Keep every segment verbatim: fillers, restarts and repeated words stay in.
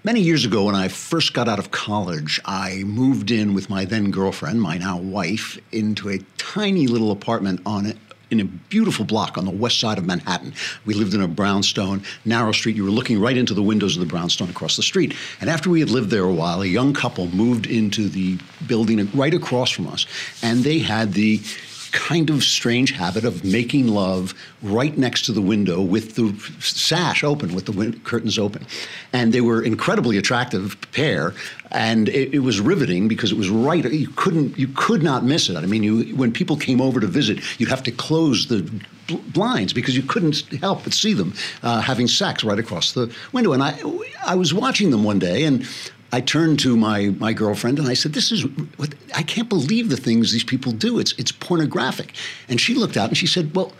Many years ago, when I first got out of college, I moved in with my then girlfriend, my now wife, into a tiny little apartment on it in a beautiful block on the west side of Manhattan. We lived in a brownstone, narrow street. You were looking right into the windows of the brownstone across the street. And after we had lived there a while, a young couple moved into the building right across from us. And they had the kind of strange habit of making love right next to the window with the sash open, with the win- curtains open. And they were incredibly attractive pair, and it, it was riveting because it was right. You couldn't, you could not miss it. I mean, you, when people came over to visit, you'd have to close the bl- blinds because you couldn't help but see them uh, having sex right across the window. And I, I was watching them one day, and I turned to my, my girlfriend and I said, this is, what, I can't believe the things these people do. It's, it's pornographic. And she looked out and she said, well,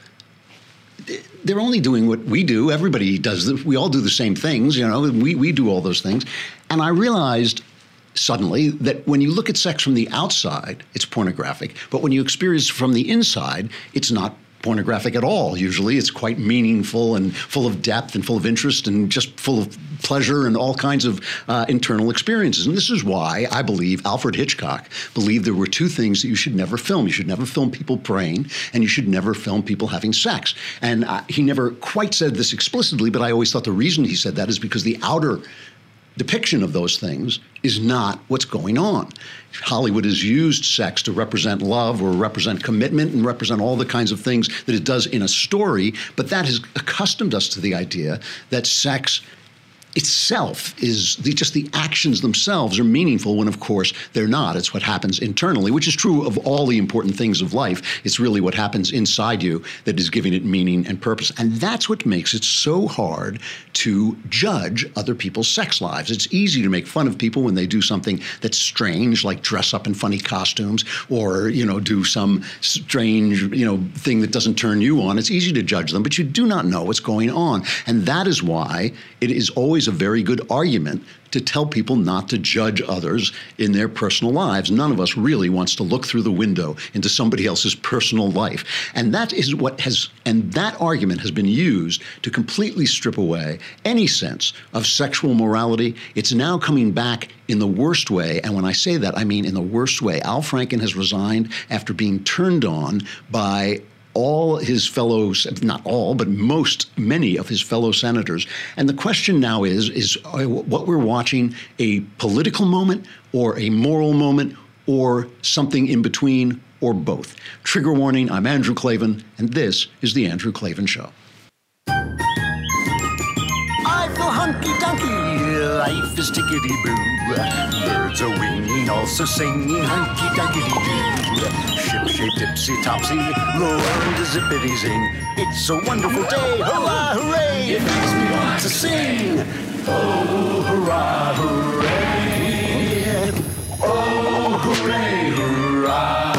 they're only doing what we do. Everybody does this. We all do the same things, you know, we, we do all those things. And I realized suddenly that when you look at sex from the outside, it's pornographic. But when you experience it from the inside, it's not pornographic at all. Usually it's quite meaningful and full of depth and full of interest and just full of pleasure and all kinds of uh, internal experiences. And this is why I believe Alfred Hitchcock believed there were two things that you should never film. You should never film people praying, and you should never film people having sex. And uh, he never quite said this explicitly, but I always thought the reason he said that is because the outer depiction of those things is not what's going on. Hollywood has used sex to represent love or represent commitment and represent all the kinds of things that it does in a story, but that has accustomed us to the idea that sex itself is the, just the actions themselves are meaningful when, of course, they're not. It's what happens internally, which is true of all the important things of life. It's really what happens inside you that is giving it meaning and purpose. And that's what makes it so hard to judge other people's sex lives. It's easy to make fun of people when they do something that's strange, like dress up in funny costumes or, you know, do some strange, you know, thing that doesn't turn you on. It's easy to judge them, but you do not know what's going on. And that is why it is always a very good argument to tell people not to judge others in their personal lives. None of us really wants to look through the window into somebody else's personal life. And that is what has, and that argument has been used to completely strip away any sense of sexual morality. It's now coming back in the worst way. And when I say that, I mean in the worst way. Al Franken has resigned after being turned on by all his fellows, not all, but most, many of his fellow senators. And the question now is, is what we're watching a political moment or a moral moment or something in between or both? Trigger warning, I'm Andrew Klavan, and this is The Andrew Klavan Show. I feel hunky-dunky, life is tickety-boo. Birds are winging, also singing hunky-dunky-doo. Ship-shape, tipsy-topsy, the world is zippity-zing. It's a wonderful day, hurrah, hooray! It makes me want to sing. Oh, hurrah, hooray! Oh, hooray, hurrah!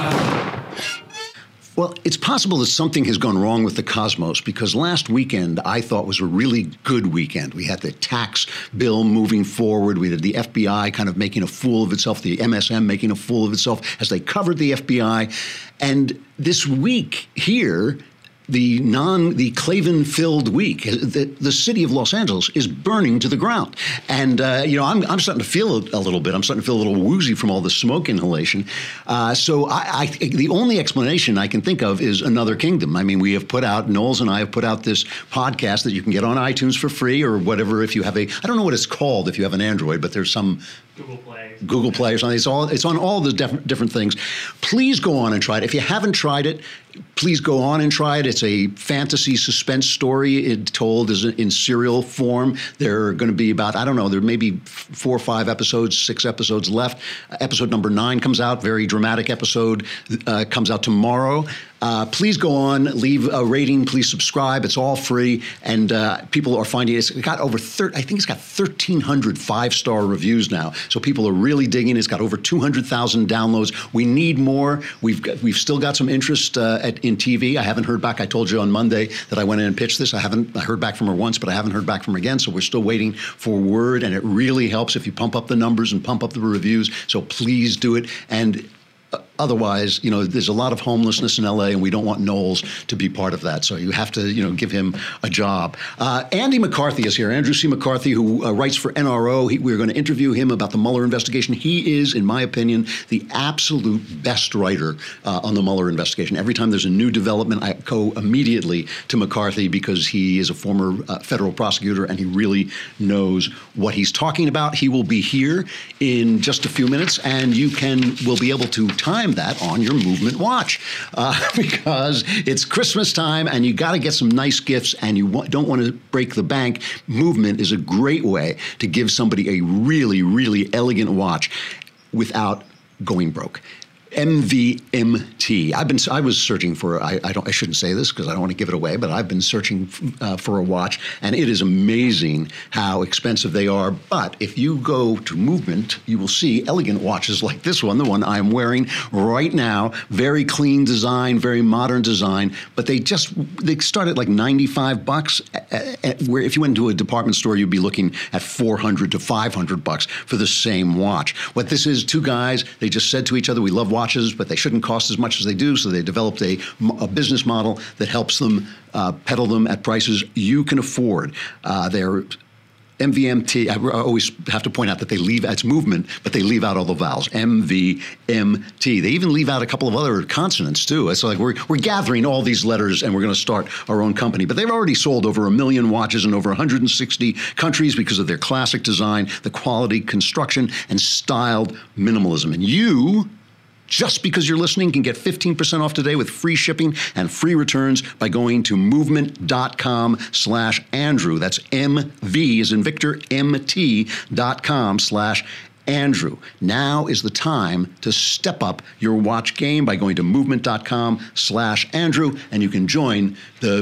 Well, it's possible that something has gone wrong with the cosmos because last weekend I thought was a really good weekend. We had the tax bill moving forward. We had the F B I kind of making a fool of itself, the M S M making a fool of itself as they covered the F B I. And this week here, the non, the Klavan-filled week, the, the city of Los Angeles is burning to the ground. And, uh, you know, I'm, I'm starting to feel a, a little bit. I'm starting to feel a little woozy from all the smoke inhalation. Uh, so I, I, the only explanation I can think of is Another Kingdom. I mean, we have put out, Knowles and I have put out this podcast that you can get on iTunes for free or whatever if you have a, I don't know what it's called if you have an Android, but there's some Google Play. Google Play or something. It's all it's on all the def- different things. Please go on and try it. If you haven't tried it, please go on and try it. It's a fantasy suspense story it told as in serial form. There are going to be about, I don't know, there may be four or five episodes, six episodes left. Uh, episode number nine comes out, very dramatic episode, uh, comes out tomorrow. Uh, please go on, leave a rating, please subscribe. It's all free. And uh, people are finding it. It's got over, thir- I think it's got thirteen hundred five-star reviews now. So people are really digging it. It's got over two hundred thousand downloads. We need more. We've got, we've still got some interest uh, at, in T V. I haven't heard back. I told you on Monday that I went in and pitched this. I haven't I heard back from her once, but I haven't heard back from her again. So we're still waiting for word. And it really helps if you pump up the numbers and pump up the reviews. So please do it. And Otherwise, you know, there's a lot of homelessness in L A, and we don't want Knowles to be part of that. So you have to, you know, give him a job. Uh, Andy McCarthy is here. Andrew C. McCarthy, who uh, writes for N R O. He, we're going to interview him about the Mueller investigation. He is, in my opinion, the absolute best writer uh, on the Mueller investigation. Every time there's a new development, I go immediately to McCarthy because he is a former uh, federal prosecutor and he really knows what he's talking about. He will be here in just a few minutes, and you can will be able to time that on your Movement watch uh, because it's Christmas time and you got to get some nice gifts and you w- don't want to break the bank. Movement is a great way to give somebody a really, really elegant watch without going broke. M V M T. I've been. I was searching for. I, I don't. I shouldn't say this because I don't want to give it away. But I've been searching uh, for a watch, and it is amazing how expensive they are. But if you go to Movement, you will see elegant watches like this one, the one I'm wearing right now. Very clean design, very modern design. But they just they start at like ninety-five bucks. Where if you went into a department store, you'd be looking at four hundred to five hundred bucks for the same watch. What this is, two guys. They just said to each other, "We love watches." Watches, but they shouldn't cost as much as they do, so they developed a, a business model that helps them uh, peddle them at prices you can afford. Uh, they're M V M T, I always have to point out that they leave, it's Movement, but they leave out all the vowels, M V M T. They even leave out a couple of other consonants, too. It's like we're, we're gathering all these letters and we're going to start our own company. But they've already sold over a million watches in over one hundred sixty countries because of their classic design, the quality, construction, and styled minimalism. And you... just because you're listening, can get fifteen percent off today with free shipping and free returns by going to movement.com slash Andrew. That's M V as in Victor, M T dot com slash Andrew. Now is the time to step up your watch game by going to movement.com slash Andrew, and you can join the,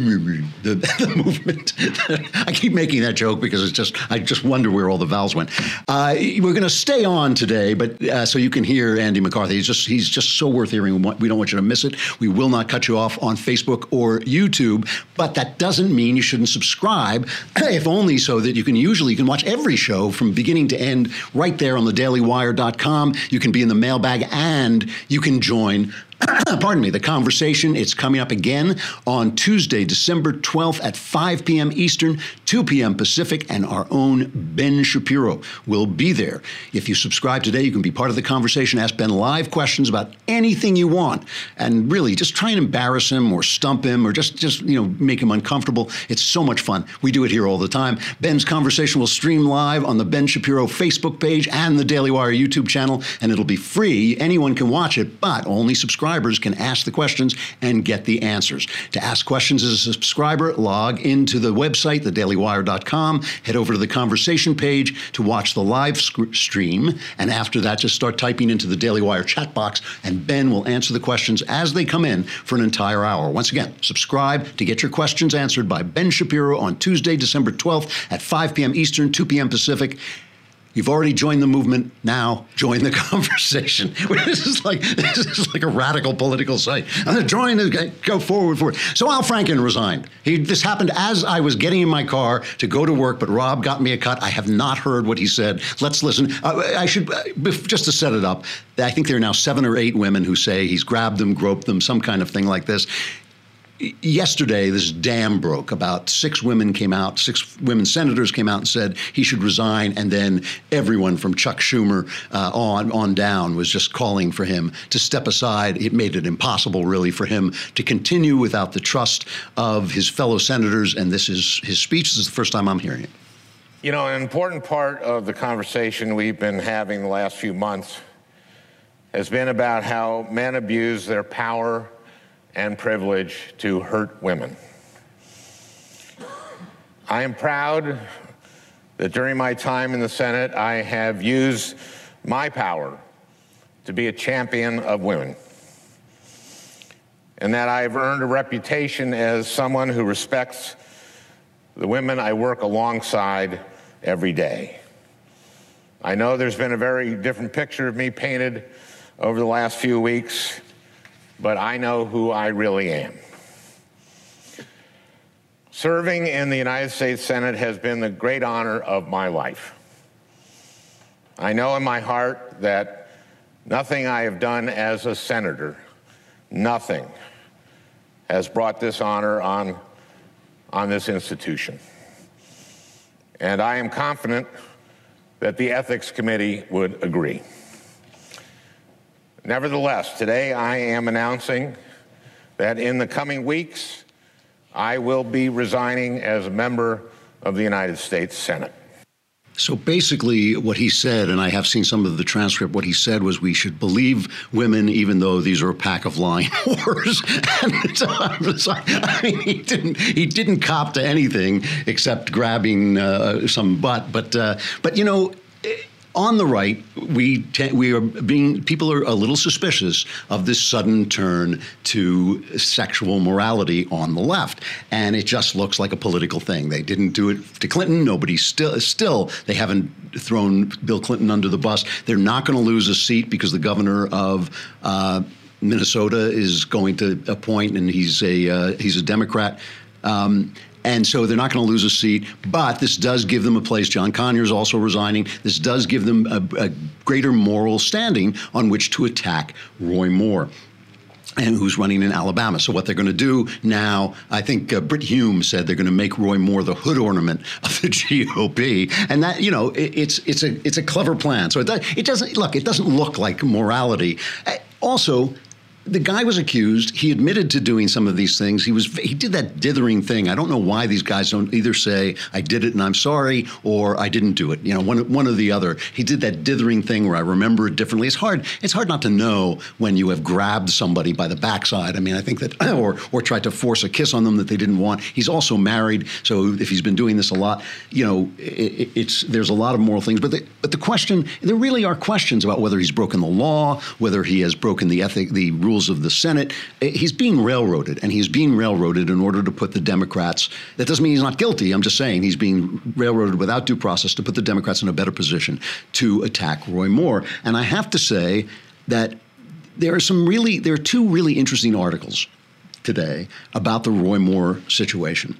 the, the movement. I keep making that joke because it's just, I just wonder where all the vowels went. Uh, we're going to stay on today, but uh, so you can hear Andy McCarthy. He's just, he's just so worth hearing. We don't want you to miss it. We will not cut you off on Facebook or YouTube, but that doesn't mean you shouldn't subscribe, if only so that you can usually, you can watch every show from beginning to end right there on the daily wire dot com. You can be in the mailbag and you can join pardon me, the conversation. It's coming up again on Tuesday, December twelfth at five p.m. Eastern, two p.m. Pacific, and our own Ben Shapiro will be there. If you subscribe today, you can be part of the conversation, ask Ben live questions about anything you want, and really just try and embarrass him or stump him or just, just you know, make him uncomfortable. It's so much fun. We do it here all the time. Ben's conversation will stream live on the Ben Shapiro Facebook page and the Daily Wire YouTube channel, and it'll be free. Anyone can watch it, but only subscribers can ask the questions and get the answers. To ask questions as a subscriber, log into the website, the daily wire dot com, head over to the conversation page to watch the live sc- stream, and after that, just start typing into the Daily Wire chat box, and Ben will answer the questions as they come in for an entire hour. Once again, subscribe to get your questions answered by Ben Shapiro on Tuesday, December twelfth at five p.m. Eastern, two p.m. Pacific. You've already joined the movement. Now join the conversation. This is like this is like a radical political site. I'm going to join the go forward forward. So Al Franken resigned. He, this happened as I was getting in my car to go to work, but Rob got me a cut. I have not heard what he said. Let's listen. Uh, I should uh, just to set it up. I think there are now seven or eight women who say he's grabbed them, groped them, some kind of thing like this. Yesterday, this dam broke. About six women came out, six women senators came out and said he should resign, and then everyone from Chuck Schumer uh, on on down was just calling for him to step aside. It made it impossible, really, for him to continue without the trust of his fellow senators, and this is his speech. This is the first time I'm hearing it. You know, an important part of the conversation we've been having the last few months has been about how men abuse their power and privilege to hurt women. I am proud that during my time in the Senate, I have used my power to be a champion of women, and that I've earned a reputation as someone who respects the women I work alongside every day. I know there's been a very different picture of me painted over the last few weeks, but I know who I really am. Serving in the United States Senate has been the great honor of my life. I know in my heart that Nothing I have done as a senator, nothing, has brought this honor on, on this institution. And I am confident that the Ethics Committee would agree. Nevertheless, today I am announcing that in the coming weeks, I will be resigning as a member of the United States Senate. So basically what he said, and I have seen some of the transcript, what he said was we should believe women even though these are a pack of lying whores. And so I was like, I mean, he didn't, he didn't cop to anything except grabbing uh, some butt. But, uh, but you know, on the right, we te- we are being people are a little suspicious of this sudden turn to sexual morality on the left, and it just looks like a political thing. They didn't do it to Clinton. Nobody still still they haven't thrown Bill Clinton under the bus. They're not going to lose a seat because the governor of Uh, Minnesota is going to appoint, and he's a uh, he's a Democrat. Um, And so they're not going to lose a seat, but this does give them a place. John Conyers also resigning. This does give them a, a greater moral standing on which to attack Roy Moore, and who's running in Alabama. So what they're going to do now, I think uh, Britt Hume said they're going to make Roy Moore the hood ornament of the G O P, and that, you know, it, it's it's a it's a clever plan. So it, does, it doesn't look it doesn't look like morality. Uh, also. The guy was accused. He admitted to doing some of these things. He was he did that dithering thing. I don't know why these guys don't either say I did it and I'm sorry or I didn't do it. You know, one one or the other. He did that dithering thing where I remember it differently. It's hard. It's hard not to know when you have grabbed somebody by the backside. I mean, I think that or or tried to force a kiss on them that they didn't want. He's also married, so if he's been doing this a lot, you know, it, it's there's a lot of moral things. But the, but the question, there really are questions about whether he's broken the law, whether he has broken the ethic, the rules of the Senate. He's being railroaded, and he's being railroaded in order to put the Democrats, that doesn't mean he's not guilty, I'm just saying he's being railroaded without due process to put the Democrats in a better position to attack Roy Moore. And I have to say that there are some really, there are two really interesting articles today about the Roy Moore situation.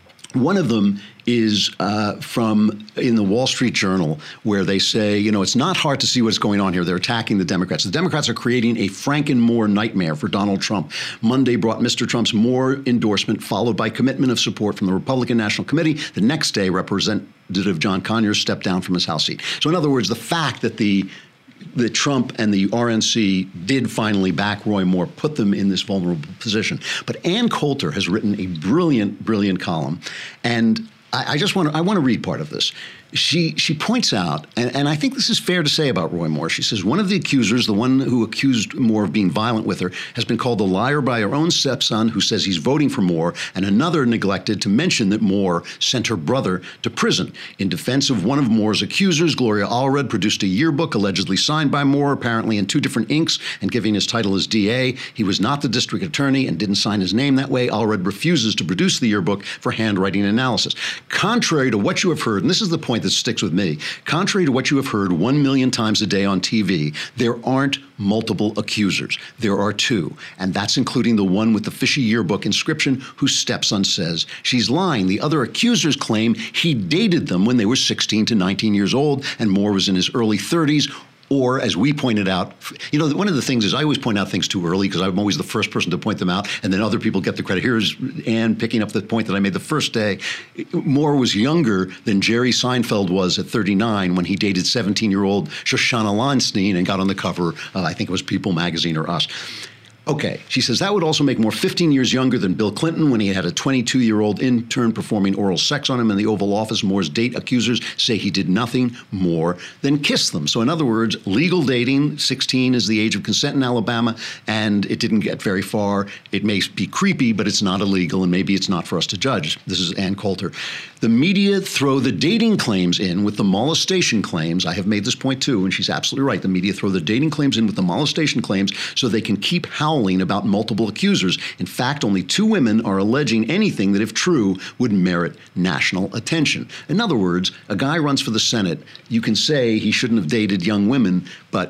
One of them is uh, from in the Wall Street Journal, where they say, you know, it's not hard to see what's going on here. They're attacking the Democrats. The Democrats are creating a Franken-Moore nightmare for Donald Trump. Monday brought Mister Trump's Moore endorsement, followed by commitment of support from the Republican National Committee. The next day, Representative John Conyers stepped down from his House seat. So in other words, the fact that the that Trump and the R N C did finally back Roy Moore put them in this vulnerable position. But Ann Coulter has written a brilliant, brilliant column, and I, I just want to I want to read part of this. She she points out, and, and I think this is fair to say about Roy Moore. She says one of the accusers, the one who accused Moore of being violent with her, has been called a liar by her own stepson, who says he's voting for Moore, and another neglected to mention that Moore sent her brother to prison. In defense of one of Moore's accusers, Gloria Allred produced a yearbook allegedly signed by Moore, apparently in two different inks, and giving his title as D A. He was not the district attorney and didn't sign his name that way. Allred refuses to produce the yearbook for handwriting analysis. Contrary to what you have heard, and this is the point that sticks with me, contrary to what you have heard one million times a day on T V, there aren't multiple accusers. There are two, and that's including the one with the fishy yearbook inscription whose stepson says she's lying. The other accusers claim he dated them when they were sixteen to nineteen years old, and Moore was in his early thirties. Or, as we pointed out, you know, one of the things is I always point out things too early because I'm always the first person to point them out, and then other people get the credit. Here's Ann picking up the point that I made the first day. Moore was younger than Jerry Seinfeld was at thirty-nine when he dated seventeen-year-old Shoshana Weinstein and got on the cover of, I think it was People magazine or Us. Okay, she says that would also make Moore fifteen years younger than Bill Clinton when he had a twenty-two-year-old intern performing oral sex on him in the Oval Office. Moore's date accusers say he did nothing more than kiss them. So in other words, legal dating, sixteen is the age of consent in Alabama, and it didn't get very far. It may be creepy, but it's not illegal, and maybe it's not for us to judge. This is Ann Coulter. The media throw the dating claims in with the molestation claims. I have made this point too, and she's absolutely right. The media throw the dating claims in with the molestation claims so they can keep howling about multiple accusers. In fact, only two women are alleging anything that, if true, would merit national attention. In other words, a guy runs for the Senate. You can say he shouldn't have dated young women, but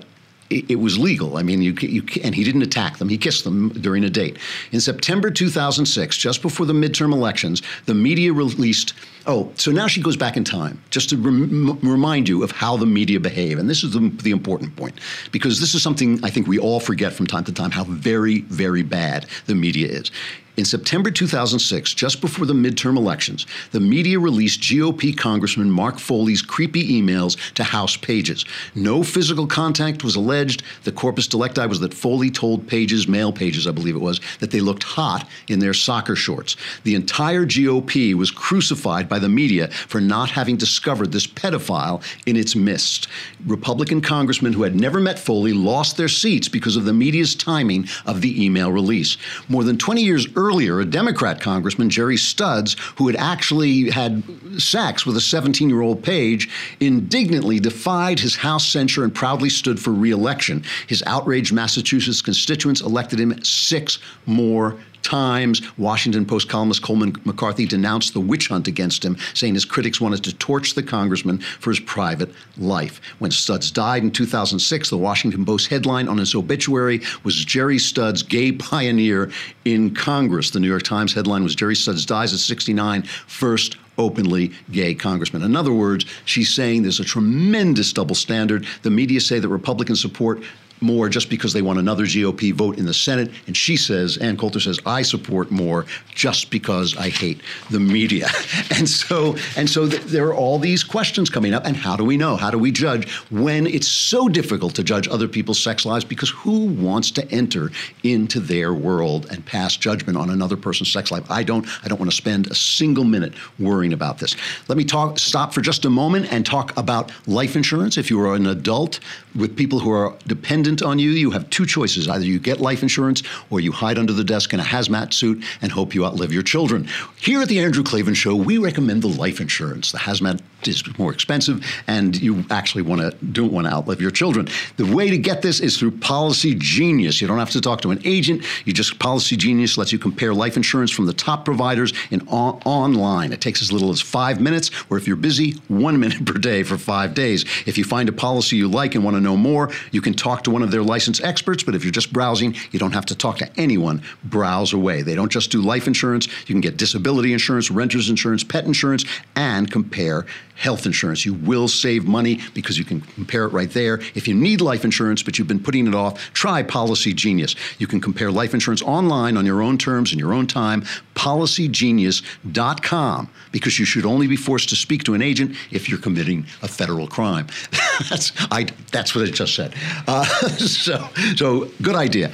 it, it was legal. I mean, you, you and he didn't attack them. He kissed them during a date. In September two thousand six, just before the midterm elections, the media released. Oh, so now she goes back in time, just to rem- remind you of how the media behave. And this is the, the important point, because this is something I think we all forget from time to time, how very, very bad the media is. In September two thousand six, just before the midterm elections, the media released G O P Congressman Mark Foley's creepy emails to House pages. No physical contact was alleged. The corpus delicti was that Foley told pages, male pages, I believe it was, that they looked hot in their soccer shorts. The entire G O P was crucified by the media for not having discovered this pedophile in its midst. Republican congressmen who had never met Foley lost their seats because of the media's timing of the email release. More than twenty years earlier, Earlier, a Democrat congressman, Jerry Studs, who had actually had sex with a seventeen-year-old Page, indignantly defied his House censure and proudly stood for re-election. His outraged Massachusetts constituents elected him six more times. Washington Post columnist Coleman McCarthy denounced the witch hunt against him, saying his critics wanted to torch the congressman for his private life. When Studs died in two thousand six, the Washington Post headline on his obituary was Jerry Studs, gay pioneer in Congress. The New York Times headline was Jerry Studs dies at sixty-nine, first openly gay congressman. In other words, she's saying there's a tremendous double standard. The media say that Republicans support more just because they want another G O P vote in the Senate. And she says, Ann Coulter says, I support more just because I hate the media. And so and so th- there are all these questions coming up. And how do we know? How do we judge when it's so difficult to judge other people's sex lives? Because who wants to enter into their world and pass judgment on another person's sex life? I don't. I don't want to spend a single minute worrying about this. Let me talk. Stop for just a moment and talk about life insurance. If you are an adult with people who are dependent on you, you have two choices. Either you get life insurance or you hide under the desk in a hazmat suit and hope you outlive your children. Here at the Andrew Klavan Show, we recommend the life insurance. The hazmat is more expensive and you actually want to don't want to outlive your children. The way to get this is through Policy Genius. You don't have to talk to an agent. You just Policy Genius lets you compare life insurance from the top providers in on- online. It takes as little as five minutes, or if you're busy, one minute per day for five days. If you find a policy you like and want to know more, you can talk to one of their licensed experts, but if you're just browsing, you don't have to talk to anyone. Browse away. They don't just do life insurance. You can get disability insurance, renter's insurance, pet insurance, and compare health insurance. You will save money because you can compare it right there. If you need life insurance, but you've been putting it off, try Policy Genius. You can compare life insurance online on your own terms in your own time. policy genius dot com, because you should only be forced to speak to an agent if you're committing a federal crime. that's I. That's what it just said. Uh, so, so good idea.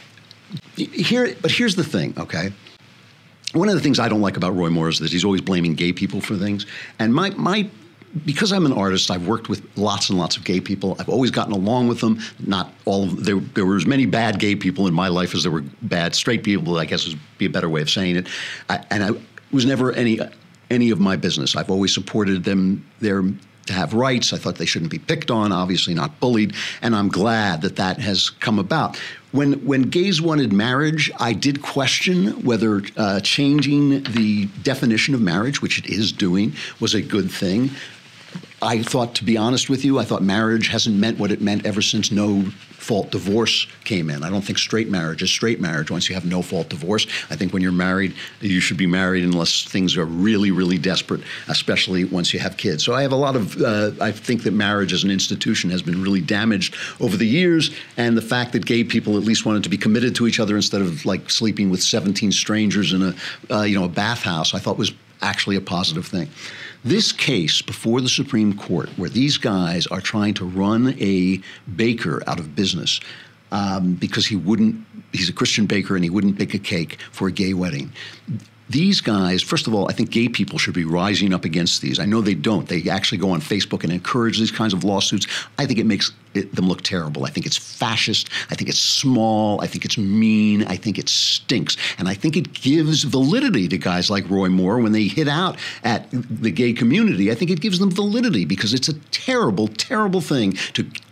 Here, but here's the thing, okay? One of the things I don't like about Roy Moore is that he's always blaming gay people for things. And my my because I'm an artist, I've worked with lots and lots of gay people. I've always gotten along with them. Not all of there. There were as many bad gay people in my life as there were bad straight people, I guess would be a better way of saying it. I, and I was never any any of my business. I've always supported them. Their to have rights. I thought they shouldn't be picked on, obviously not bullied, and I'm glad that that has come about. When when gays wanted marriage, I did question whether uh, changing the definition of marriage, which it is doing, was a good thing. I thought, to be honest with you, I thought marriage hasn't meant what it meant ever since no-fault divorce came in. I don't think straight marriage is straight marriage once you have no-fault divorce. I think when you're married, you should be married unless things are really, really desperate, especially once you have kids. So I have a lot of, uh, I think that marriage as an institution has been really damaged over the years, and the fact that gay people at least wanted to be committed to each other instead of like sleeping with seventeen strangers in a, uh, you know, a bathhouse, I thought was actually a positive thing. This case before the Supreme Court, where these guys are trying to run a baker out of business um, because he wouldn't, he's a Christian baker and he wouldn't bake a cake for a gay wedding. These guys, first of all, I think gay people should be rising up against these. I know they don't. They actually go on Facebook and encourage these kinds of lawsuits. I think it makes it, them look terrible. I think it's fascist. I think it's small. I think it's mean. I think it stinks. And I think it gives validity to guys like Roy Moore when they hit out at the gay community. I think it gives them validity because it's a terrible, terrible thing to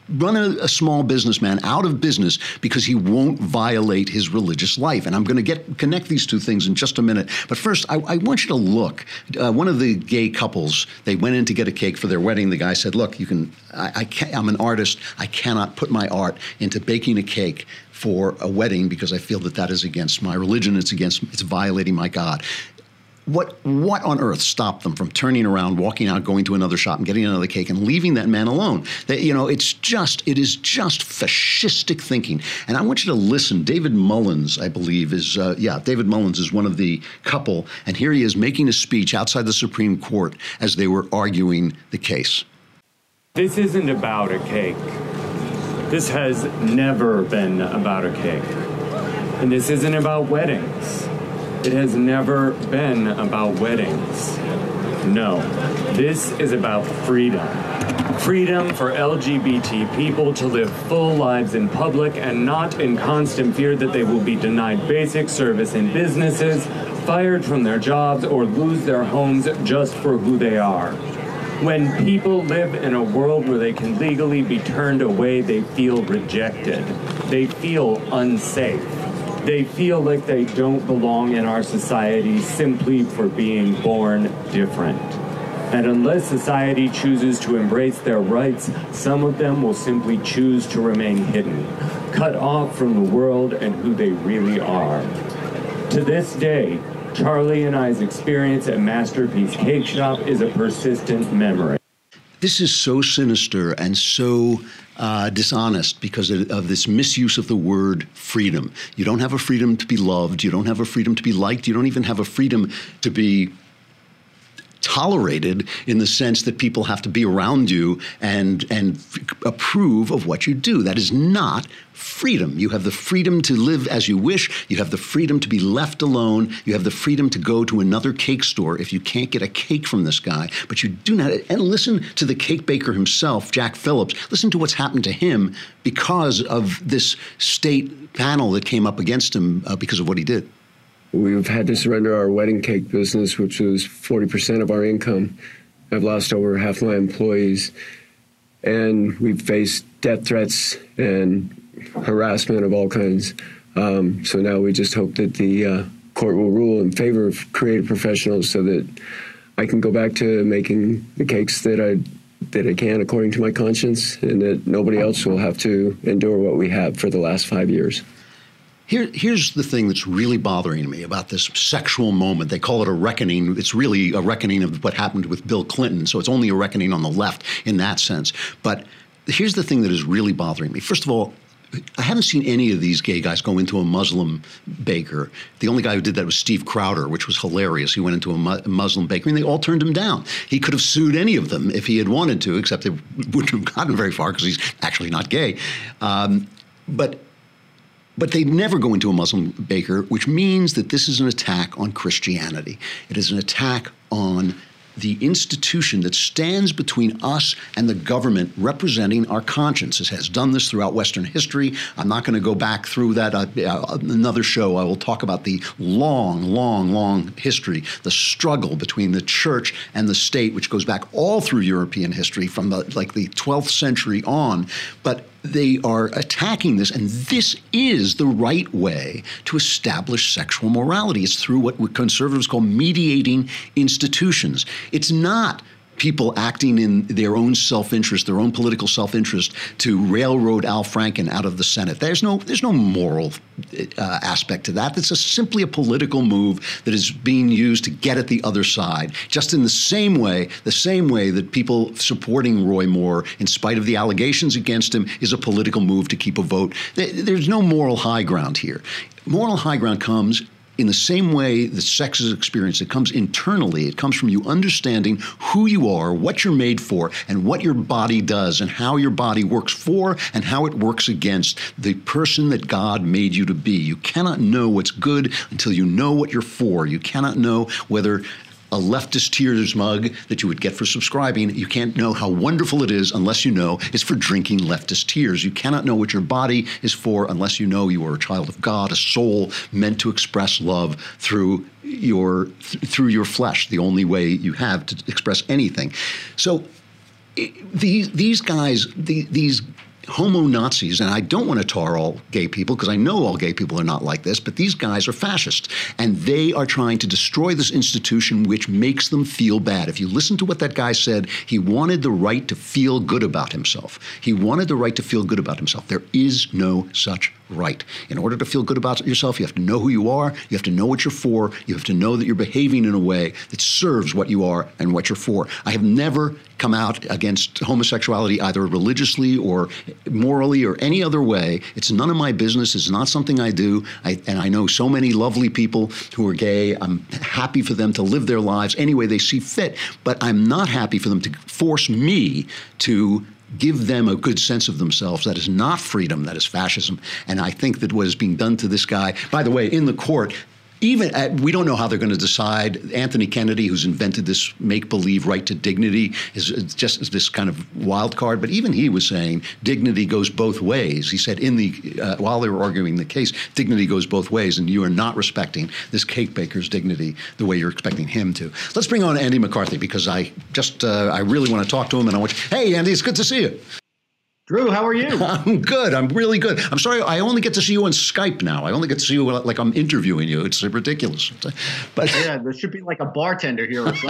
run a, a small businessman out of business because he won't violate his religious life. And I'm going to get connect these two things in just a minute. But first, I, I want you to look. Uh, one of the gay couples, they went in to get a cake for their wedding. The guy said, look, you can, I, I can't, I'm an artist. I cannot put my art into baking a cake for a wedding because I feel that that is against my religion. It's against, it's violating my God. What what on earth stopped them from turning around, walking out, going to another shop and getting another cake and leaving that man alone? That, you know, it's just, it is just fascistic thinking. And I want you to listen. David Mullins, I believe, is, uh, yeah, David Mullins is one of the couple. And here he is making a speech outside the Supreme Court as they were arguing the case. This isn't about a cake. This has never been about a cake. And this isn't about weddings. It has never been about weddings. No, this is about freedom. Freedom for L G B T people to live full lives in public and not in constant fear that they will be denied basic service in businesses, fired from their jobs, or lose their homes just for who they are. When people live in a world where they can legally be turned away, they feel rejected. They feel unsafe. They feel like they don't belong in our society simply for being born different. And unless society chooses to embrace their rights, some of them will simply choose to remain hidden, cut off from the world and who they really are. To this day, Charlie and I's experience at Masterpiece Cake Shop is a persistent memory. This is so sinister and so uh, dishonest because of, of this misuse of the word freedom. You don't have a freedom to be loved. You don't have a freedom to be liked. You don't even have a freedom to be tolerated in the sense that people have to be around you and and approve of what you do. That is not freedom. You have the freedom to live as you wish. You have the freedom to be left alone. You have the freedom to go to another cake store if you can't get a cake from this guy. But you do not. And listen to the cake baker himself, Jack Phillips. Listen to what's happened to him because of this state panel that came up against him uh, because of what he did. We've had to surrender our wedding cake business, which was forty percent of our income. I've lost over half my employees. And we've faced death threats and harassment of all kinds. Um, so now we just hope that the uh, court will rule in favor of creative professionals so that I can go back to making the cakes that I, that I can according to my conscience, and that nobody else will have to endure what we have for the last five years. Here, here's the thing that's really bothering me about this sexual moment. They call it a reckoning. It's really a reckoning of what happened with Bill Clinton, so it's only a reckoning on the left in that sense. But here's the thing that is really bothering me. First of all, I haven't seen any of these gay guys go into a Muslim baker. The only guy who did that was Steve Crowder, which was hilarious. He went into a Muslim bakery, and they all turned him down. He could have sued any of them if he had wanted to, except it wouldn't have gotten very far because he's actually not gay. Um, but... But they never go into a Muslim baker, which means that this is an attack on Christianity. It is an attack on the institution that stands between us and the government representing our conscience. It has done this throughout Western history. I'm not going to go back through that. Uh, uh, another show, I will talk about the long, long, long history, the struggle between the church and the state, which goes back all through European history from the, like the twelfth century on. But they are attacking this, and this is the right way to establish sexual morality. It's through what conservatives call mediating institutions. It's not people acting in their own self-interest, their own political self-interest, to railroad Al Franken out of the Senate. There's no, there's no moral uh, aspect to that. It's a, simply a political move that is being used to get at the other side. Just in the same way, the same way that people supporting Roy Moore, in spite of the allegations against him, is a political move to keep a vote. There's no moral high ground here. Moral high ground comes in the same way the sex is experienced. It comes internally. It comes from you understanding who you are, what you're made for, and what your body does, and how your body works for and how it works against the person that God made you to be. You cannot know what's good until you know what you're for. You cannot know whether a leftist tears mug that you would get for subscribing, you can't know how wonderful it is unless you know it's for drinking leftist tears. You cannot know what your body is for unless you know you are a child of God, a soul meant to express love through your th- through your flesh, the only way you have to express anything. So it, these these guys, the, these homo-Nazis, and I don't want to tar all gay people because I know all gay people are not like this, but these guys are fascists, and they are trying to destroy this institution which makes them feel bad. If you listen to what that guy said, he wanted the right to feel good about himself. He wanted the right to feel good about himself. There is no such right. In order to feel good about yourself, you have to know who you are, you have to know what you're for, you have to know that you're behaving in a way that serves what you are and what you're for. I have never come out against homosexuality either religiously or morally or any other way. It's none of my business. It's not something I do. I, and I know so many lovely people who are gay. I'm happy for them to live their lives any way they see fit, but I'm not happy for them to force me to give them a good sense of themselves. That is not freedom. That is fascism. And I think that what is being done to this guy, by the way, in the court, even at, we don't know how they're going to decide. Anthony Kennedy, who's invented this make-believe right to dignity, is just this kind of wild card. But even he was saying dignity goes both ways. He said in the uh, while they were arguing the case, dignity goes both ways, and you are not respecting this cake baker's dignity the way you're expecting him to. Let's bring on Andy McCarthy because I just uh, I really want to talk to him, and I want you. Hey, Andy, it's good to see you. Drew, how are you? I'm good. I'm really good. I'm sorry. I only get to see you on Skype now. I only get to see you like I'm interviewing you. It's ridiculous. But yeah, there should be like a bartender here or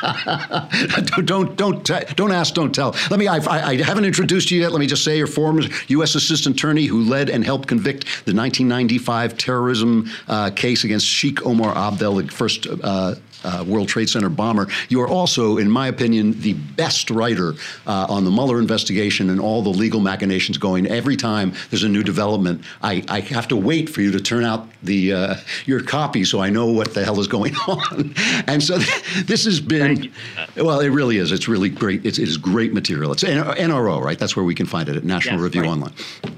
something. don't don't don't ask, don't tell. Let me. I, I haven't introduced you yet. Let me just say, you're former U S Assistant Attorney who led and helped convict the nineteen ninety-five terrorism uh, case against Sheikh Omar Abdel, the first Uh, Uh, World Trade Center bomber. You are also, in my opinion, the best writer uh, on the Mueller investigation and all the legal machinations going. Every time there's a new development, I, I have to wait for you to turn out the uh, your copy so I know what the hell is going on. And so th- this has been, well, it really is. It's really great. It's, it is great material. It's N R O, right? That's where we can find it at National Yes, Review right. Online.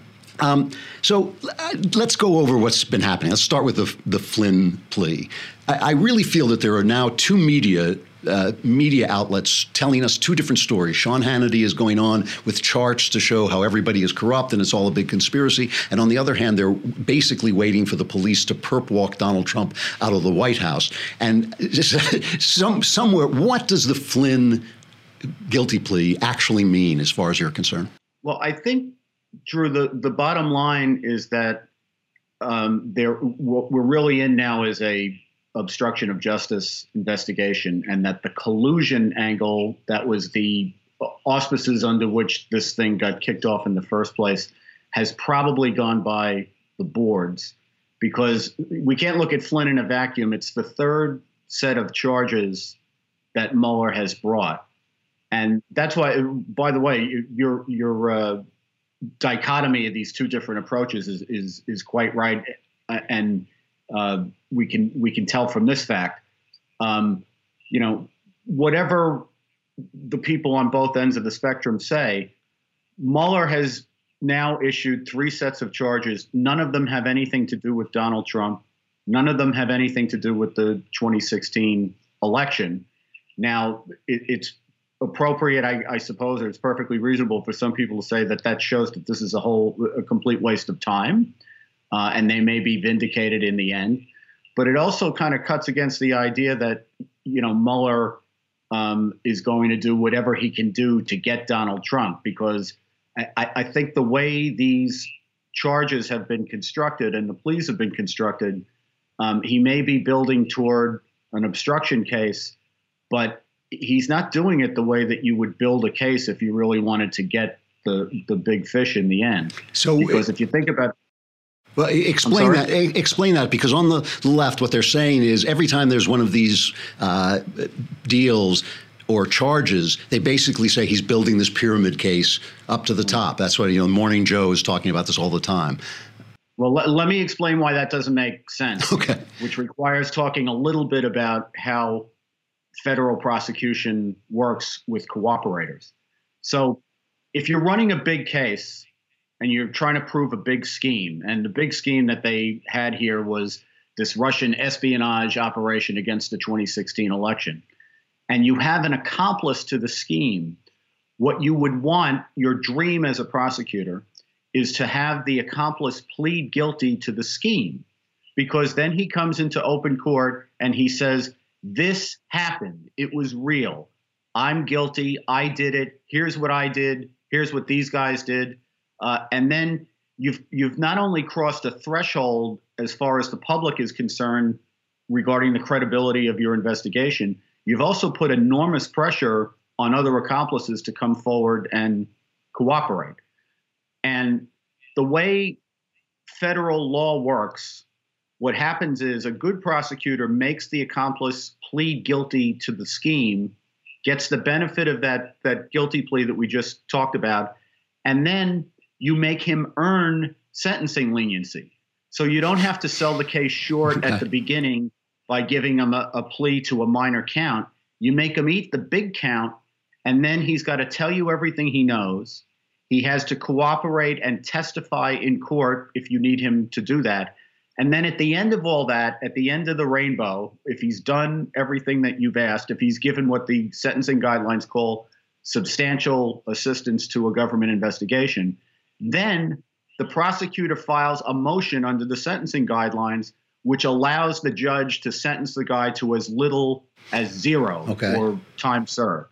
Um, so uh, let's go over what's been happening. Let's start with the, the Flynn plea. I, I really feel that there are now two media uh, media outlets telling us two different stories. Sean Hannity is going on with charts to show how everybody is corrupt and it's all a big conspiracy. And on the other hand, they're basically waiting for the police to perp walk Donald Trump out of the White House. And just, some, somewhere, what does the Flynn guilty plea actually mean as far as you're concerned? Well, I think, Drew, the, the bottom line is that um, there what we're really in now is a obstruction of justice investigation, and that the collusion angle that was the auspices under which this thing got kicked off in the first place has probably gone by the boards, because we can't look at Flynn in a vacuum. It's the third set of charges that Mueller has brought. And that's why, by the way, your your uh, dichotomy of these two different approaches is is is quite right, and uh, we can we can tell from this fact. Um, you know, whatever the people on both ends of the spectrum say, Mueller has now issued three sets of charges. None of them have anything to do with Donald Trump. None of them have anything to do with the twenty sixteen election. Now, it, it's appropriate, I, I suppose, or it's perfectly reasonable for some people to say that that shows that this is a whole, a complete waste of time, uh, and they may be vindicated in the end. But it also kind of cuts against the idea that, you know, Mueller um, is going to do whatever he can do to get Donald Trump, because I, I think the way these charges have been constructed and the pleas have been constructed, um, he may be building toward an obstruction case, but he's not doing it the way that you would build a case if you really wanted to get the the big fish in the end. So, because if you think about, well, explain that. Explain that, because on the left, what they're saying is every time there's one of these uh, deals or charges, they basically say he's building this pyramid case up to the top. That's what, you know, Morning Joe is talking about this all the time. Well, let, let me explain why that doesn't make sense. Okay. Which requires talking a little bit about how federal prosecution works with cooperators. So if you're running a big case and you're trying to prove a big scheme, and the big scheme that they had here was this Russian espionage operation against the twenty sixteen election, and you have an accomplice to the scheme, what you would want, your dream as a prosecutor, is to have the accomplice plead guilty to the scheme, because then he comes into open court and he says, this happened. It was real. I'm guilty. I did it. Here's what I did. Here's what these guys did. Uh, and then you've you've not only crossed a threshold as far as the public is concerned regarding the credibility of your investigation, you've also put enormous pressure on other accomplices to come forward and cooperate. And the way federal law works, what happens is a good prosecutor makes the accomplice plead guilty to the scheme, gets the benefit of that, that guilty plea that we just talked about, and then you make him earn sentencing leniency. So you don't have to sell the case short okay. at the beginning by giving him a, a plea to a minor count. You make him eat the big count, and then he's got to tell you everything he knows. He has to cooperate and testify in court if you need him to do that. And then at the end of all that, at the end of the rainbow, if he's done everything that you've asked, if he's given what the sentencing guidelines call substantial assistance to a government investigation, then the prosecutor files a motion under the sentencing guidelines, which allows the judge to sentence the guy to as little as zero okay. for time served.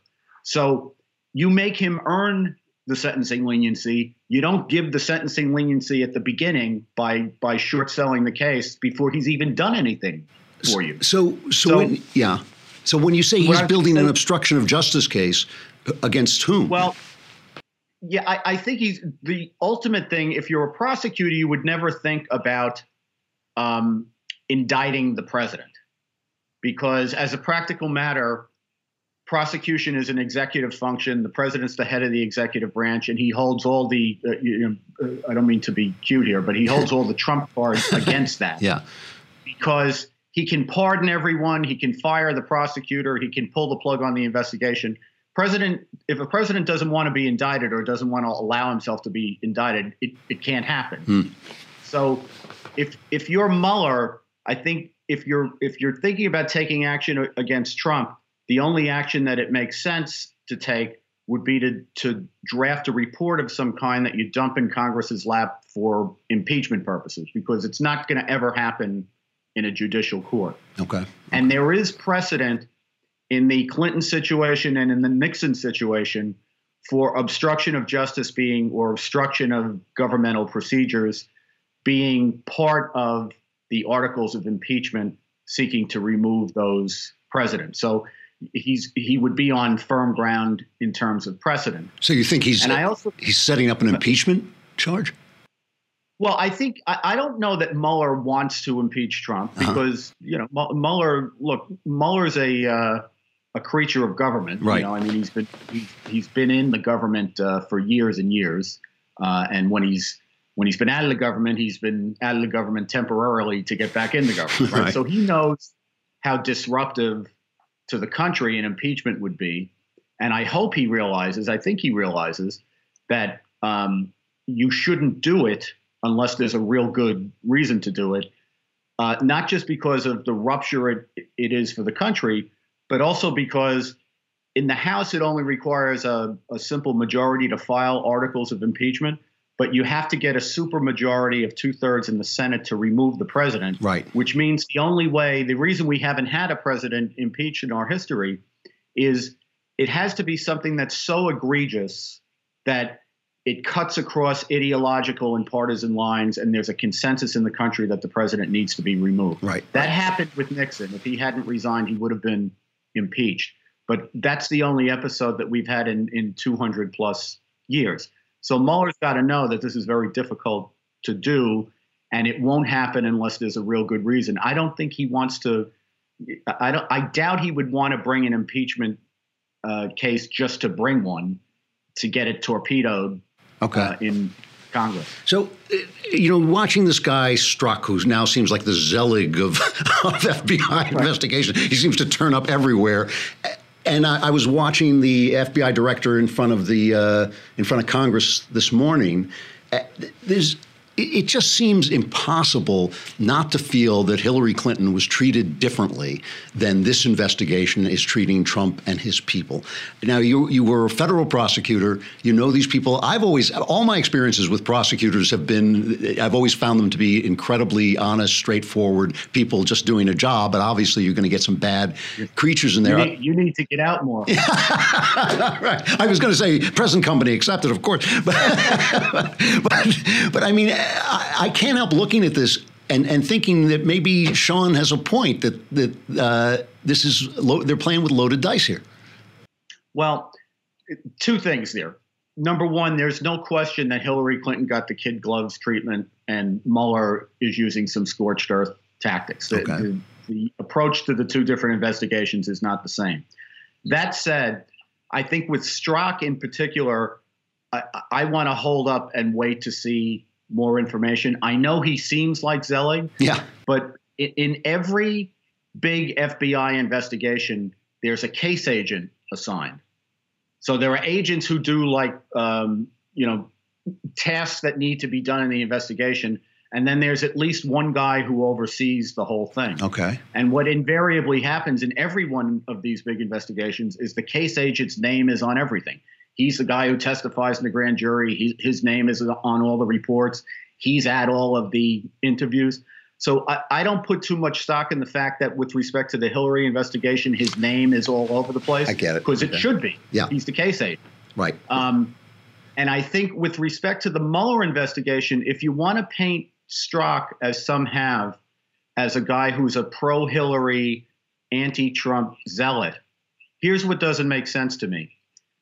So you make him earn the sentencing leniency. You don't give the sentencing leniency at the beginning by by short selling the case before he's even done anything for you. So, so, so when, yeah. So when you say he's building an obstruction of justice case, against whom? Well, yeah, I, I think he's the ultimate thing. If you're a prosecutor, you would never think about um, indicting the president, because as a practical matter, prosecution is an executive function. The president's the head of the executive branch, and he holds all the, uh, you know, uh, I don't mean to be cute here, but he holds all the trump cards against that. Yeah. Because he can pardon everyone, he can fire the prosecutor, he can pull the plug on the investigation. President, if a president doesn't want to be indicted or doesn't want to allow himself to be indicted, it, it can't happen. Hmm. So if if you're Mueller, I think if you're if you're thinking about taking action against Trump, the only action that it makes sense to take would be to, to draft a report of some kind that you dump in Congress's lap for impeachment purposes, because it's not going to ever happen in a judicial court. Okay. okay. And there is precedent in the Clinton situation and in the Nixon situation for obstruction of justice being, or obstruction of governmental procedures being part of the articles of impeachment seeking to remove those presidents. So he's he would be on firm ground in terms of precedent. So you think he's and I also, he's setting up an impeachment charge? Well, I think I, I don't know that Mueller wants to impeach Trump because uh-huh. you know Mueller. Look, Mueller's a uh, a creature of government. Right. You know, I mean, he's been he's, he's been in the government uh, for years and years, uh, and when he's when he's been out of the government, he's been out of the government temporarily to get back in the government. Right. right. So he knows how disruptive to the country an impeachment would be. And I hope he realizes, I think he realizes that um, you shouldn't do it unless there's a real good reason to do it, uh, not just because of the rupture it, it is for the country, but also because in the House, it only requires a, a simple majority to file articles of impeachment, but you have to get a supermajority of two thirds in the Senate to remove the president. Right. Which means the only way, the reason we haven't had a president impeached in our history is it has to be something that's so egregious that it cuts across ideological and partisan lines, and there's a consensus in the country that the president needs to be removed. Right. That happened with Nixon. If he hadn't resigned, he would have been impeached. But that's the only episode that we've had in, in two hundred plus years. So Mueller's got to know that this is very difficult to do, and it won't happen unless there's a real good reason. I don't think he wants to. I don't. I doubt he would want to bring an impeachment uh, case just to bring one, to get it torpedoed. Okay. Uh, in Congress. So, you know, watching this guy Strzok, who now seems like the Zelig of, of F B I right. investigation, he seems to turn up everywhere. And I, I was watching the F B I director in front of the uh, in front of Congress this morning. Uh, there's it just seems impossible not to feel that Hillary Clinton was treated differently than this investigation is treating Trump and his people. Now, you you were a federal prosecutor. You know these people. I've always, all my experiences with prosecutors have been, I've always found them to be incredibly honest, straightforward people just doing a job. But obviously, you're going to get some bad creatures in there. You need, you need to get out more. Right. I was going to say present company accepted, of course. But, but, but I mean, I, I can't help looking at this and, and thinking that maybe Sean has a point, that that uh, this is lo- they're playing with loaded dice here. Well, two things there. Number one, there's no question that Hillary Clinton got the kid gloves treatment, and Mueller is using some scorched earth tactics. Okay. The, the, the approach to the two different investigations is not the same. That said, I think with Strzok in particular, I, I want to hold up and wait to see more information. I know he seems like Zelig, Yeah. but in, in every big F B I investigation, there's a case agent assigned. So there are agents who do like, um, you know, tasks that need to be done in the investigation. And then there's at least one guy who oversees the whole thing. Okay. And what invariably happens in every one of these big investigations is the case agent's name is on everything. He's the guy who testifies in the grand jury. He, his name is on all the reports. He's at all of the interviews. So I, I don't put too much stock in the fact that with respect to the Hillary investigation, his name is all over the place. I get it. Because Okay. it should be. Yeah. He's the case agent. Right. Um, and I think with respect to the Mueller investigation, if you want to paint Strzok, as some have, as a guy who's a pro-Hillary, anti-Trump zealot, here's what doesn't make sense to me.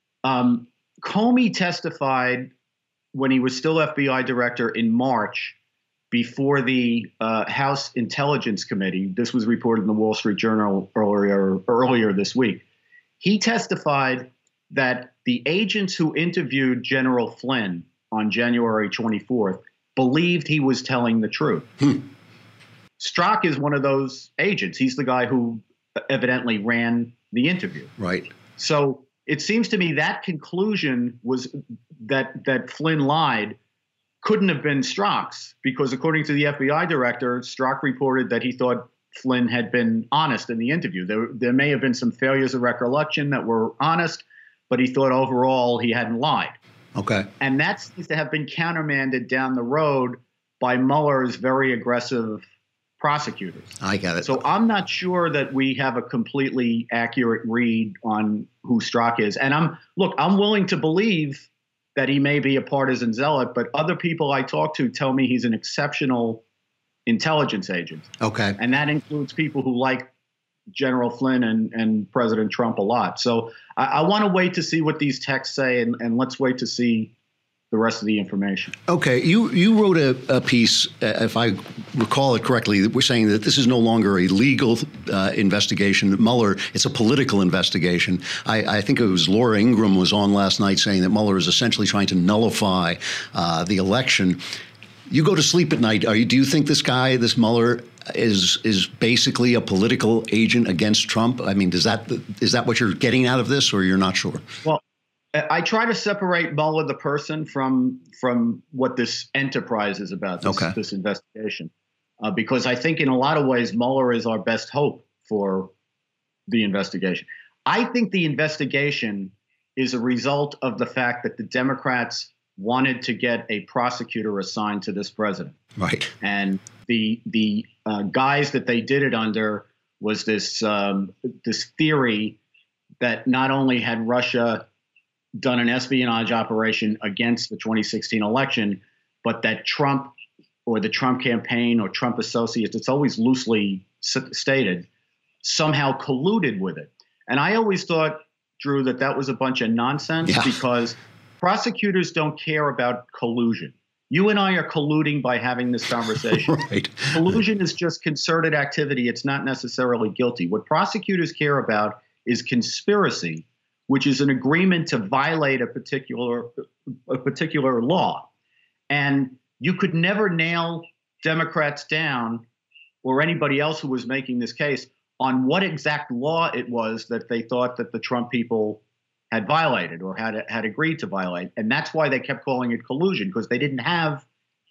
Um, Comey testified when he was still F B I director in March before the uh, House Intelligence Committee. This was reported in the Wall Street Journal earlier earlier this week. He testified that the agents who interviewed General Flynn on January twenty-fourth believed he was telling the truth. Hmm. Strzok is one of those agents. He's the guy who evidently ran the interview. Right. So it seems to me that conclusion was that that Flynn lied couldn't have been Strzok's, because according to the F B I director, Strzok reported that he thought Flynn had been honest in the interview. There, there may have been some failures of recollection that were honest, but he thought overall he hadn't lied. Okay. And that seems to have been countermanded down the road by Mueller's very aggressive prosecutors. I got it. So I'm not sure that we have a completely accurate read on who Strzok is. And I'm look, I'm willing to believe that he may be a partisan zealot, but other people I talk to tell me he's an exceptional intelligence agent. Okay. And that includes people who like General Flynn and, and President Trump a lot. So I, I want to wait to see what these texts say, and, and let's wait to see the rest of the information. Okay, you you wrote a, a piece, uh, if I recall it correctly, that we're saying that this is no longer a legal uh, investigation. Mueller, it's a political investigation. I, I think it was Laura Ingraham was on last night saying that Mueller is essentially trying to nullify uh, the election. You go to sleep at night. Are you? Do you think this guy, this Mueller, is is basically a political agent against Trump? I mean, does that is that what you're getting out of this, or you're not sure? Well, I try to separate Mueller the person from from what this enterprise is about, this, Okay. this investigation, uh, because I think in a lot of ways Mueller is our best hope for the investigation. I think the investigation is a result of the fact that the Democrats wanted to get a prosecutor assigned to this president. Right. And the the uh, guise that they did it under was this um, this theory that not only had Russia done an espionage operation against the twenty sixteen election, but that Trump or the Trump campaign or Trump associates, it's always loosely stated, somehow colluded with it. And I always thought, Drew, that that was a bunch of nonsense Yeah. because prosecutors don't care about collusion. You and I are colluding by having this conversation. Right. Collusion is just concerted activity. It's not necessarily guilty. What prosecutors care about is conspiracy, which is an agreement to violate a particular a particular law. And you could never nail Democrats down or anybody else who was making this case on what exact law it was that they thought that the Trump people had violated or had had agreed to violate. And that's why they kept calling it collusion, because they didn't have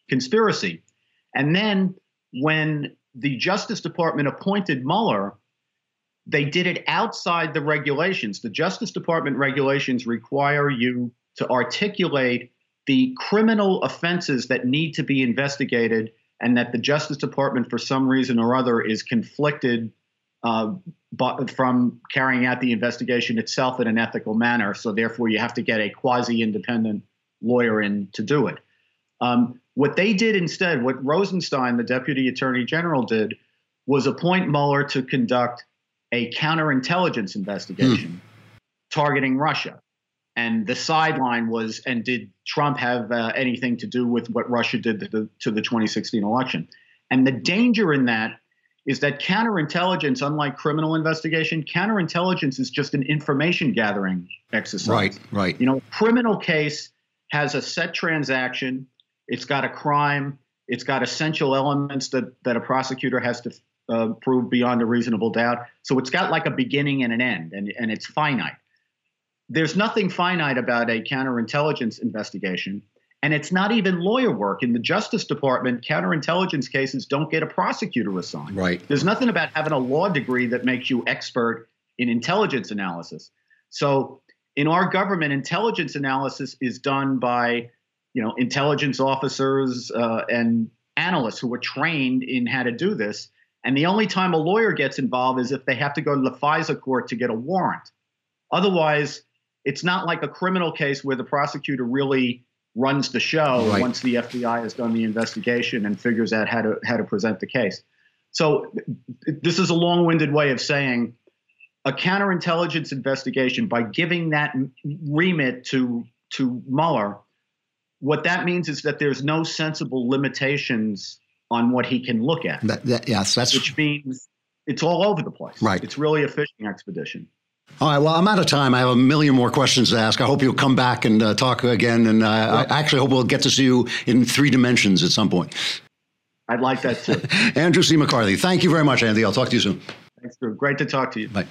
conspiracy. And then when the Justice Department appointed Mueller, they did it outside the regulations. The Justice Department regulations require you to articulate the criminal offenses that need to be investigated, and that the Justice Department, for some reason or other, is conflicted uh, but from carrying out the investigation itself in an ethical manner. So therefore, you have to get a quasi-independent lawyer in to do it. Um, what they did instead, what Rosenstein, the Deputy Attorney General, did was appoint Mueller to conduct a counterintelligence investigation hmm. targeting Russia. And the sideline was, and did Trump have uh, anything to do with what Russia did to the, to the twenty sixteen election? And the danger in that is that counterintelligence, unlike criminal investigation, counterintelligence is just an information gathering exercise. Right, right. You know, a criminal case has a set transaction. It's got a crime. It's got essential elements that, that a prosecutor has to uh, prove beyond a reasonable doubt. So it's got like a beginning and an end, and, and it's finite. There's nothing finite about a counterintelligence investigation, and it's not even lawyer work. In the Justice Department, counterintelligence cases don't get a prosecutor assigned. Right. There's nothing about having a law degree that makes you expert in intelligence analysis. So in our government, intelligence analysis is done by, you know, intelligence officers uh, and analysts who are trained in how to do this. And the only time a lawyer gets involved is if they have to go to the FISA court to get a warrant. Otherwise, it's not like a criminal case where the prosecutor really runs the show right. once the F B I has done the investigation and figures out how to how to present the case. So this is a long-winded way of saying a counterintelligence investigation, by giving that remit to to Mueller, what that means is that there's no sensible limitations on what he can look at. That, that, yes, that's which means it's all over the place. Right. It's really a fishing expedition. All right. Well, I'm out of time. I have a million more questions to ask. I hope you'll come back and uh, talk again. And uh, well, I actually hope we'll get to see you in three dimensions at some point. I'd like that too. Andrew C. McCarthy. Thank you very much, Andy. I'll talk to you soon. Thanks, Drew. Great to talk to you. Bye.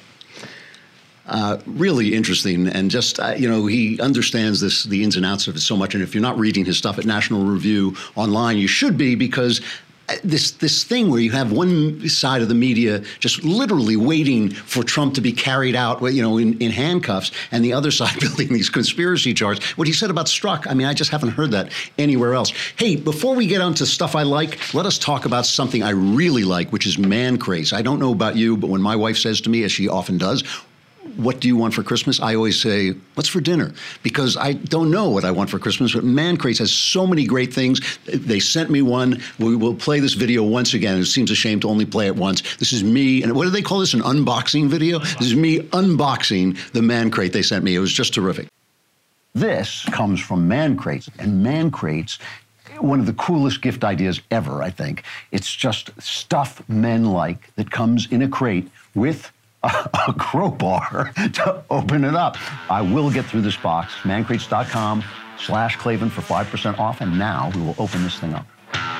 Uh, really interesting, and just uh, you know, he understands this, the ins and outs of it so much. And if you're not reading his stuff at National Review online, you should be, because this this thing where you have one side of the media just literally waiting for Trump to be carried out, you know, in, in handcuffs, and the other side building these conspiracy charts. What he said about Strzok, I mean, I just haven't heard that anywhere else. Hey, before we get on to stuff I like, let us talk about something I really like, which is man crates. I don't know about you, but when my wife says to me, as she often does, what do you want for Christmas? I always say, what's for dinner? Because I don't know what I want for Christmas, but Man Crates has so many great things. They sent me one. We will play this video once again. It seems a shame to only play it once. This is me, and what do they call this, an unboxing video? This is me unboxing the Man Crate they sent me. It was just terrific. This comes from Man Crates, and Man Crates, one of the coolest gift ideas ever, I think. It's just stuff men like that comes in a crate with a crowbar to open it up. I will get through this box. mancrates.com slash Klavan for five percent off. And now we will open this thing up.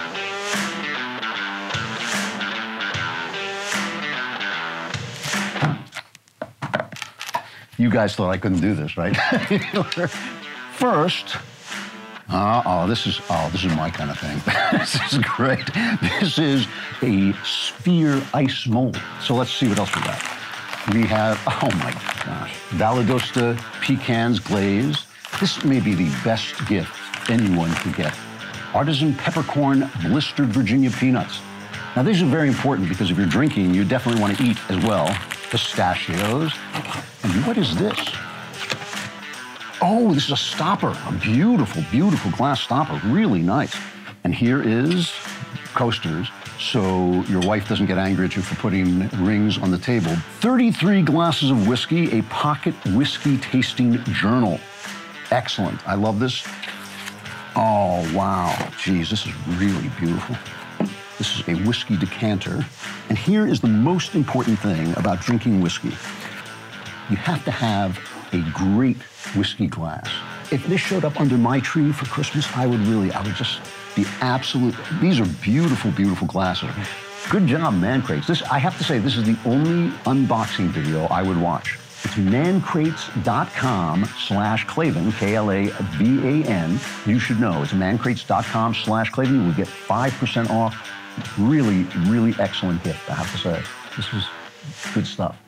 You guys thought I couldn't do this, right? First, uh, oh, this is, oh, this is my kind of thing. This is great. This is a sphere ice mold. So let's see what else we got. We have, oh my gosh, Valdosta pecans glazed. This may be the best gift anyone could get. Artisan peppercorn blistered Virginia peanuts. Now these are very important because if you're drinking, you definitely want to eat as well. Pistachios. And what is this? Oh, this is a stopper, a beautiful, beautiful glass stopper, really nice. And here is coasters, so your wife doesn't get angry at you for putting rings on the table. thirty-three glasses of whiskey, a pocket whiskey tasting journal. Excellent. I love this. Oh, wow. Geez, this is really beautiful. This is a whiskey decanter. And here is the most important thing about drinking whiskey. You have to have a great whiskey glass. If this showed up under my tree for Christmas, I would really, I would just be absolute. These are beautiful, beautiful glasses. Good job, Man Crates. This, I have to say, this is the only unboxing video I would watch. It's mancrates.com slash Klavan, K L A V A N. You should know. It's mancrates.com slash Klavan. You will get five percent off. Really, really excellent gift, I have to say. This was good stuff.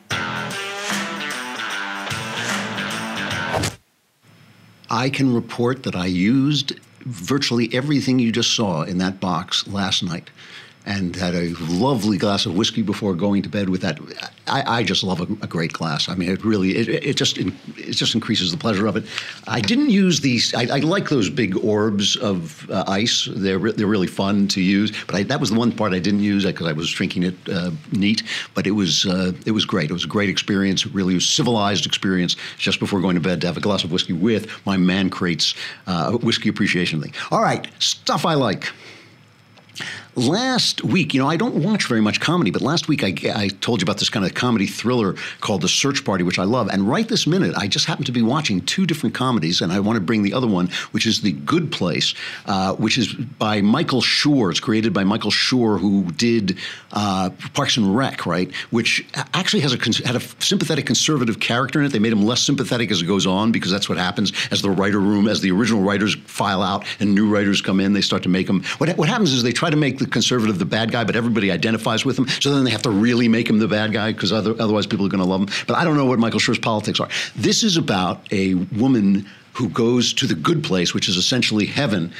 I can report that I used virtually everything you just saw in that box last night, and had a lovely glass of whiskey before going to bed with that. I, I just love a, a great glass. I mean, it really, it, it just it just increases the pleasure of it. I didn't use these. I, I like those big orbs of uh, ice. They're re- they're really fun to use. But I, that was the one part I didn't use because I was drinking it uh, neat. But it was uh, it was great. It was a great experience. Really a civilized experience just before going to bed to have a glass of whiskey with my Man Crates uh, whiskey appreciation thing. All right, stuff I like. Last week, you know, I don't watch very much comedy, but last week I, I told you about this kind of comedy thriller called The Search Party, which I love. And right this minute, I just happen to be watching two different comedies, and I want to bring the other one, which is The Good Place, uh, which is by Michael Schur. It's created by Michael Schur, who did uh, Parks and Rec, right? Which actually has a had a sympathetic conservative character in it. They made him less sympathetic as it goes on, because that's what happens as the writer room, as the original writers file out and new writers come in, they start to make them. What, what happens is they try to make the conservative the bad guy, but everybody identifies with him. So then they have to really make him the bad guy, because other, otherwise people are going to love him. But I don't know what Michael Schur's politics are. This is about a woman who goes to the good place, which is essentially heaven,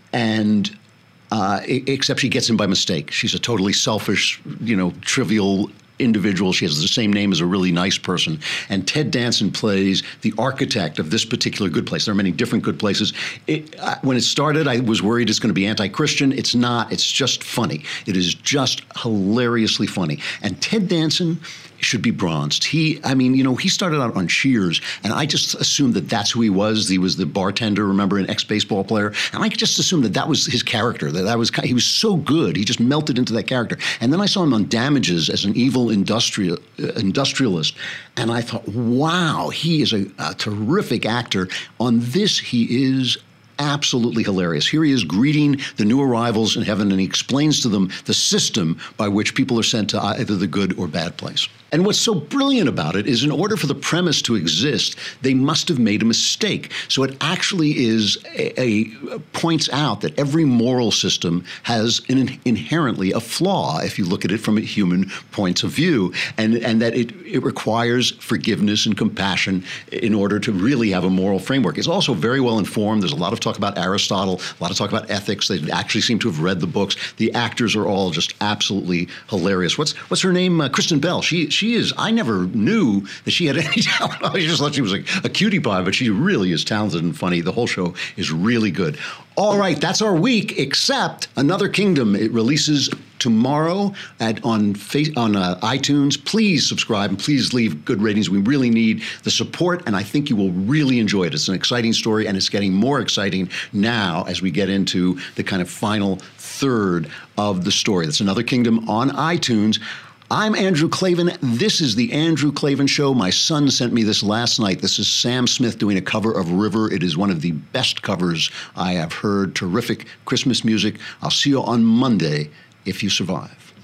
and uh, except she gets in by mistake. She's a totally selfish, you know, trivial individual. She has the same name as a really nice person. And Ted Danson plays the architect of this particular good place. There are many different good places. It, uh, when it started, I was worried it's going to be anti-Christian. It's not. It's just funny. It is just hilariously funny. And Ted Danson should be bronzed. He, I mean, you know, he started out on Cheers, and I just assumed that that's who he was. He was the bartender, remember, an ex-baseball player. And I just assumed that that was his character, that that was, he was so good. He just melted into that character. And then I saw him on Damages as an evil industrial, uh, industrialist. And I thought, wow, he is a, a terrific actor. On this, he is absolutely hilarious. Here he is greeting the new arrivals in heaven, and he explains to them the system by which people are sent to either the good or bad place. And what's so brilliant about it is, in order for the premise to exist, they must have made a mistake. So it actually is a, a points out that every moral system has an inherently a flaw if you look at it from a human point of view, and and that it, it requires forgiveness and compassion in order to really have a moral framework. It's also very well informed. There's a lot of talk about Aristotle, a lot of talk about ethics. They actually seem to have read the books. The actors are all just absolutely hilarious. What's what's her name? Uh, Kristen Bell. She she is. I never knew that she had any talent. I just thought she was like a cutie pie, but she really is talented and funny. The whole show is really good. All right, that's our week, except Another Kingdom. It releases tomorrow at on face, on uh, iTunes. Please subscribe and please leave good ratings. We really need the support, and I think you will really enjoy it. It's an exciting story, and it's getting more exciting now as we get into the kind of final third of the story. That's Another Kingdom on iTunes. I'm Andrew Klavan. This is The Andrew Klavan Show. My son sent me this last night. This is Sam Smith doing a cover of River. It is one of the best covers I have heard. Terrific Christmas music. I'll see you on Monday if you survive.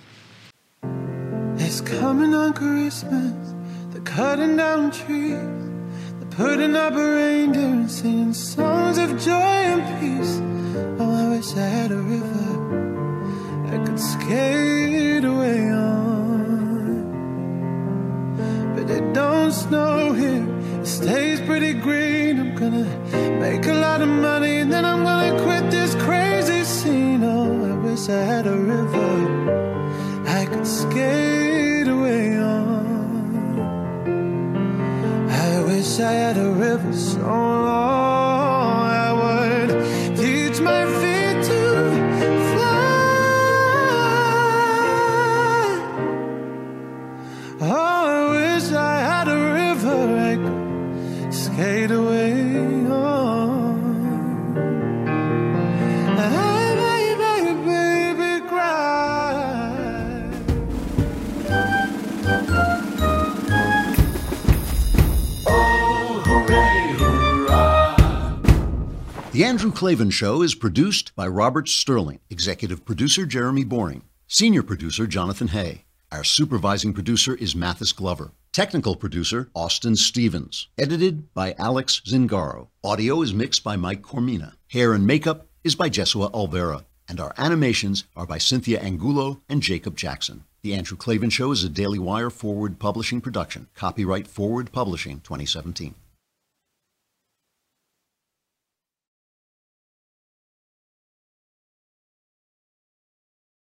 It's coming on Christmas. They're cutting down trees. They're putting up a reindeer and singing songs of joy and peace. Oh, I wish I had a river I could skate away on. But it don't snow here, it stays pretty green. I'm gonna make a lot of money and then I'm gonna quit this crazy scene. Oh, I wish I had a river I could skate away on. I wish I had a river so long I would teach my feet to fly. Oh, I had a river I could skate away on. I made my baby cry. Oh, hooray, hurrah. The Andrew Klavan Show is produced by Robert Sterling, executive producer Jeremy Boring, senior producer Jonathan Hay. Our supervising producer is Mathis Glover. Technical producer, Austin Stevens. Edited by Alex Zingaro. Audio is mixed by Mike Cormina. Hair and makeup is by Jesua Olvera. And our animations are by Cynthia Angulo and Jacob Jackson. The Andrew Klavan Show is a Daily Wire Forward Publishing production. Copyright Forward Publishing twenty seventeen.